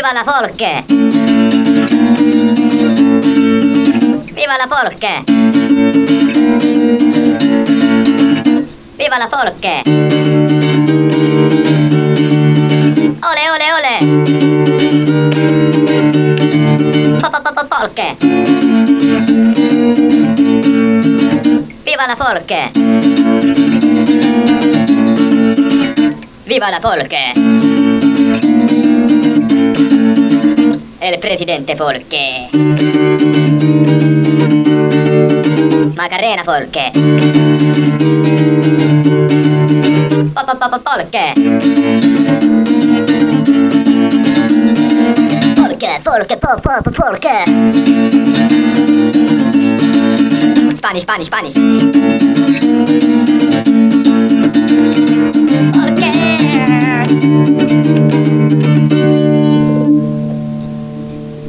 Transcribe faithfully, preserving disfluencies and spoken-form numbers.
Viva la folche! Viva la folche! Viva la folche! Ole ole ole! Folche! Viva la folche! Viva la folche! E il presidente Folche! Macarena Folche! Folche! Folche, folche, po, po, po, folche! Spanish, Spanish, Spanish! Folche!